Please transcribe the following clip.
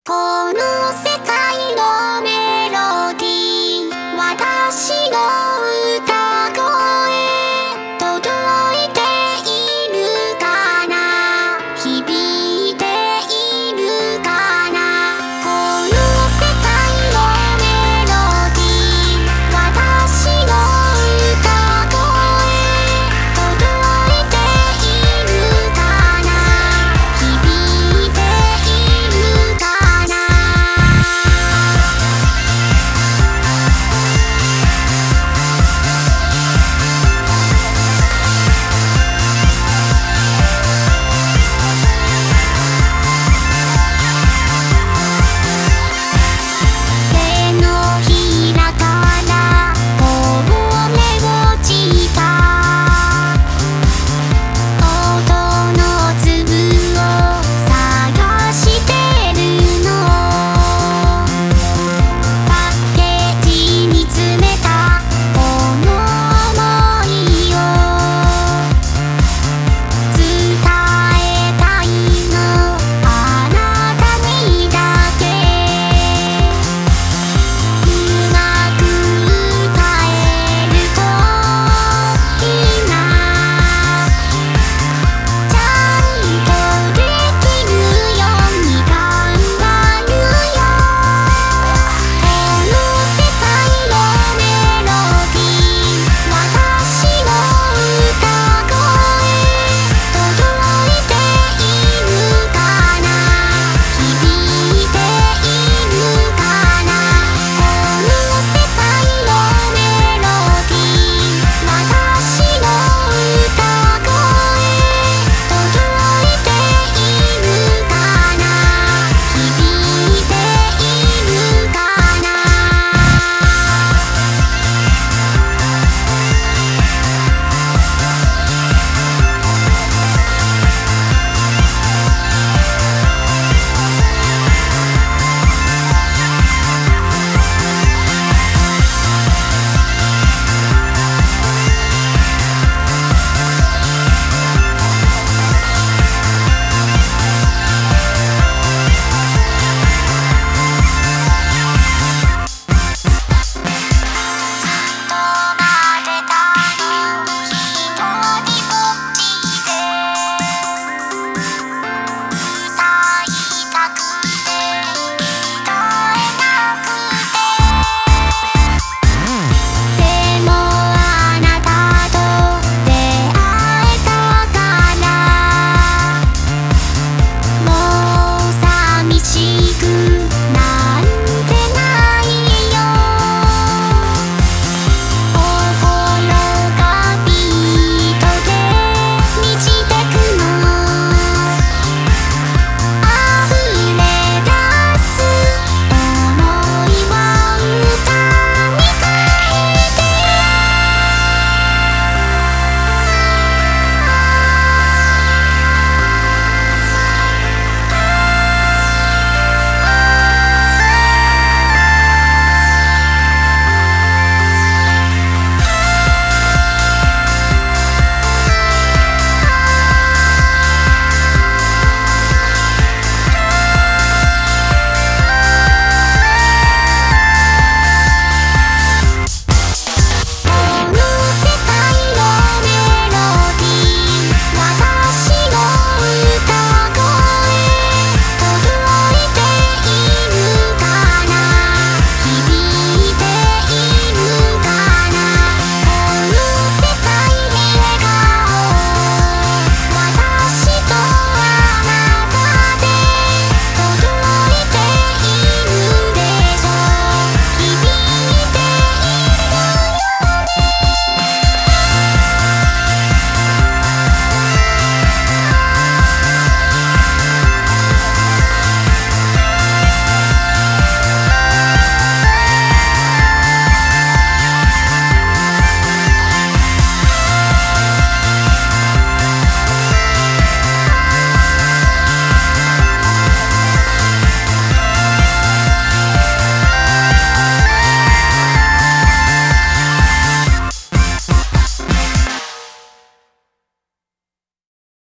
この世界のメロディー、私の歌声届いているかな、響いているかな。この世界のメロディー、私の歌声届いているかな、響いているかな。手のひらからこぼれ落ちた音の粒を探してるの。パッケージに詰めたこの想いを伝えたいの、あなたにだけ。うまく歌えるといいな、ちゃんとできるように頑張るよ。この世界のメロディー、私の歌声届いているかな、響いているかな。この世界のメロディー、私の歌声届いているかな、響いているかな。でもあなたと出会えたからもう寂しく